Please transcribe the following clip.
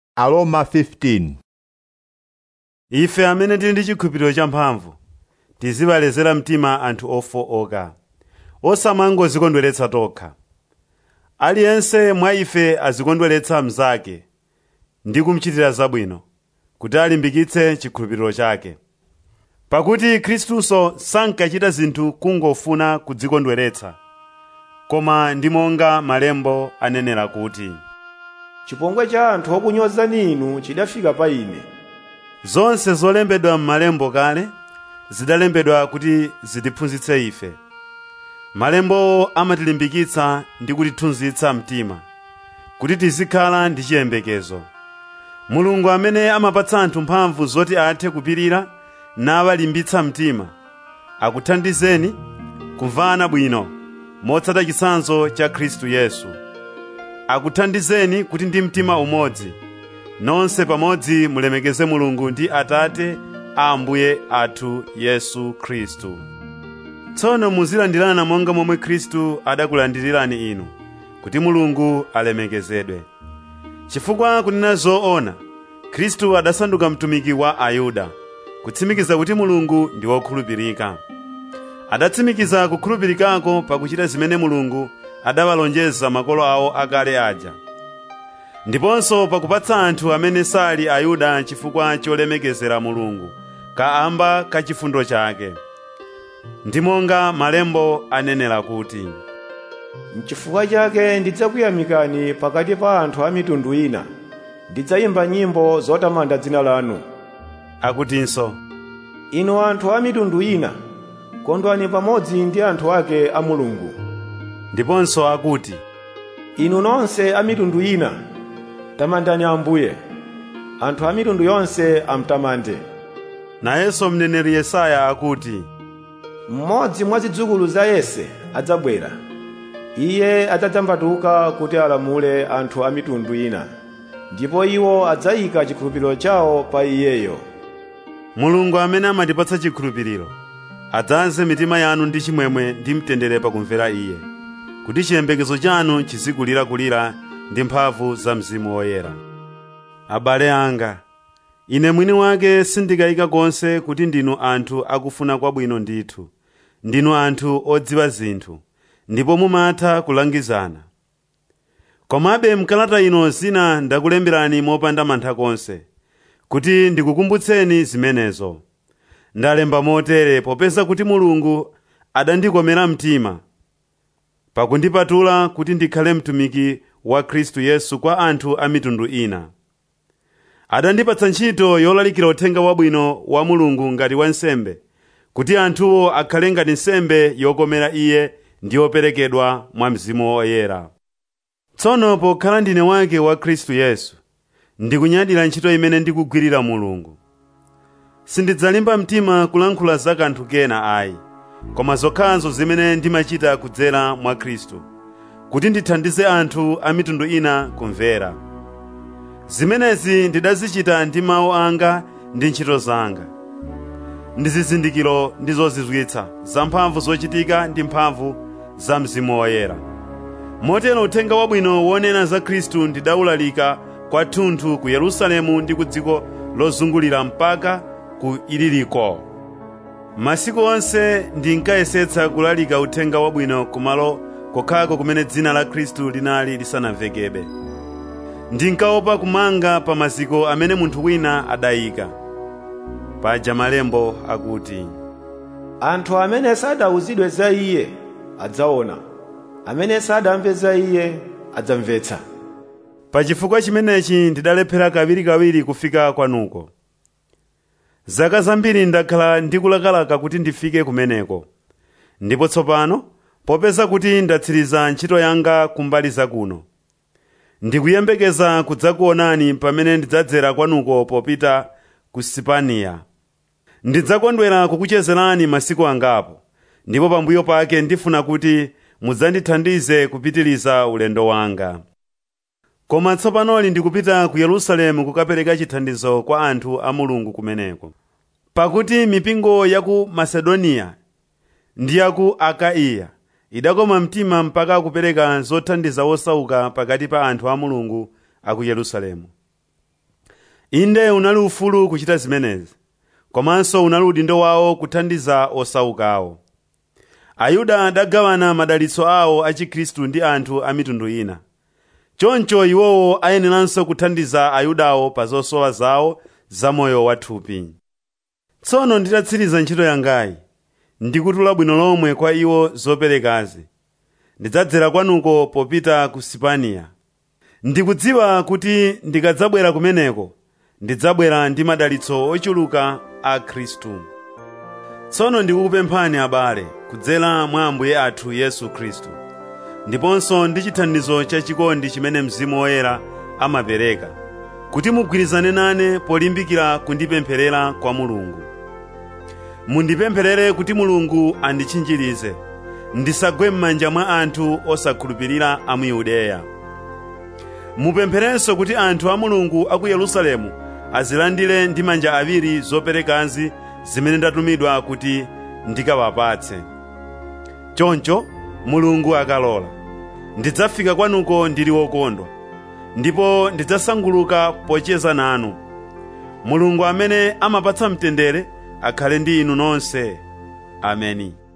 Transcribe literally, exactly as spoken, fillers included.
Aroma fifteen. Ife amene tili ndi chikhulupiriro champhamvu tizibalezera mtima anthu ofowoka, osamangozikondweretsa tokha. Aliyense mwa ife azikondweretsa mnzake ndi kumuchitira zabwino, kuti alimbikitse chikhulupiriro chake. Pakuti Khristuso sankachita zinthu kungofuna kudzikondweretsa, koma ndi monga Malembo anenera kuti, chipongwe cha anthu okunyozani inu chidafika pa ine. Zonse zolembedwa m'Malembo kale zidalembedwa kuti zitiphunzitse ife. Malembo amatilimbikitsa ndi kutiphunzitsa mtima, kuti tizikhala ndi chiyembekezo. Mulungu amene amapatsa anthu mphamvu zoti athe kupirira nawalimbitsa mtima, akuthandizeni kumvana bwino motsata chitsanzo cha Khristu Yesu. Akuthandizeni kuti ndi mtima umodzi nonse pamodzi mulemekeze Mulungu ndi Atate a Ambuye athu Yesu Khristu. Tsono muzilandirana monga momwe Khristu adakulandirirani inu, kuti Mulungu alemekezedwe. Chifukwa kunena zoona, Khristu adasanduka mtumiki wa Ayuda, kutsimikiza kuti Mulungu ndi wokhulupirika. Adatsimikiza kukhulupirikako pakuchita zimene Mulungu adawalonjeza makolo awo akale aja, ndiponso pakupatsa anthu amene sali Ayuda chifukwa cholemekezera Mulungu kamba ka chifundo chake. Ndi monga Malembo anenera kuti, N'chifukwa chake ndidzakuyamikani pakati pa anthu a mitundu ina, ndidzayimba nyimbo zotamanda dzina lanu. Akutinso, Inu anthu a mitundu ina, kondwani pamodzi ndi anthu ake a Mulungu. Ndiponso akuti, Inu nonse a mitundu ina, tamandani Ambuye. Anthu a mitundu yonse amtamande. nayenso mneneri Yesaya akuti, Mmodzi mwa zidzukulu za Yese adzabwera. Iye adzadzambatuka kuti alamule anthu a mitundu ina, ndipo iwo adzayika chikhulupiriro chawo pa iyeyo. Mulungu amene amatipatsa chikhulupiriro adzaze mitima yanu ndi chimwemwe ndi mtendere pakumvera Iye, kuti chiyembekezo chanu chizikulirakulira ndi mphamvu za Mzimu Woyera. Abale anga, ine mwini wake sindikayika konse kuti ndinu anthu akufuna kwabwino ndithu, ndinu anthu odziwa zinthu, ndipo mumatha kulangizana. Komabe mkalata ino zina ndakulemberani mopanda mantha konse, kuti ndikukumbutseni zimenezo. Ndalemba motere popeza kuti Mulungu adandikomera mtima pakundipatula kuti ndikhale mtumiki wa Khristu Yesu kwa anthu a mitundu ina. Adandipatsa ntchito yolalikira uthenga wabwino wa Mulungu ngati wansembe, kuti anthuwo akhale ngati nsembe yokomera Iye ndi yoperekedwa mwa Mzimu Woyera. Tsono pokhala ndine wake wa Khristu Yesu, ndikunyadira ntchito imene ndikugwirira Mulungu. Sindidzalimba mtima kulankhula za kanthu kena ayi, koma zokhazo zimene ndimachita kudzera mwa Khristu, kuti ndithandize anthu a mitundu ina kumvera. Zimenezi ndidazichita ndi mawu anga ndi ntchito zanga, ndi zizindikiro ndi zozizwitsa za mphamvu zochitika ndi mphamvu za Mzimu Woyera. Motero uthenga wabwino wonena za Khristu ndidawulalika kwathunthu ku Yerusalemu ndi ku dziko lozungulira mpaka ku Iliriko. Masiku onse ndinkayesetsa kulalika uthenga wabwino kumalo kokhako kumene dzina la Khristu linali lisanamvekebe. Ndinkaopa kumanga pa maziko amene munthu wina adayika. Paja Malembo akuti, Anthu amene sadawuzidwe za Iye adzaona, amene sadamve za Iye adzamvetsa. Pachifukwa chimenechi ndidalephera kawirikawiri kufika kwanuko. Zaka zambiri ndakhala ndikulakalaka kuti ndifike kumeneko. Ndipo tsopano, popeza kuti ndatsiriza ntchito yanga kumbali zakuno, ndikuyembekeza kudzakuonani pamene ndidzadzera kwanuko popita ku Sipaniya. Ndidzakondwera kukuchezerani masiku angapo, ndipo pambuyo pake ndifuna kuti mudzandithandize kupitiliza ulendo wanga. Koma tsopanoli ndikupita ku Yerusalemu kukapereka chithandizo kwa anthu a Mulungu kumeneko. Pakuti mipingo ya ku Masedoniya ndi ya ku Akaiya idakoma mtima mpaka kupereka zothandiza osauka pakati pa anthu a Mulungu a ku Yerusalemu. Inde unali ufulu kuchita zimenezi, komanso unali udindo wawo kuthandiza osaukawo. Ayuda adagawana madalitso awo a Chikhristu ndi anthu a mitundu ina. Choncho iwowo ayeneranso kuthandiza Ayudawo pa zosowa zawo za moyo wathupi. Tsono nditatsiriza ntchito yangayi, ndikutula bwino lomwe kwa iwo zoperekazi, ndidzadzera kwanuko popita ku Sipaniya. Ndikudziwa kuti ndikadzabwera kumeneko, ndidzabwera ndi madalitso ochuluka a Khristu. Tsono ndikukupemphani abale, kudzera mwa Ambuye athu Yesu Khristu, ndiponso ndi chithandizo cha chikondi chimene Mzimu Woyera amapereka, kuti mugwirizane nane polimbikira kundipempherera kwa Mulungu. Mundipempherere kuti Mulungu anditchinjirize, ndisagwe m'manja mwa anthu osakhulupirira a mu Yudeya. Mupempherenso kuti anthu a Mulungu a ku Yerusalemu azilandire ndi manja awiri zoperekazi zimene ndatumidwa kuti ndikawapatse. Choncho Mulungu akalola, ndidzafika kwanuko ndili wokondwa, ndipo ndidzasanguluka pocheza nanu. Mulungu amene amapatsa mtendere akhale ndi inu nonse. Ameni.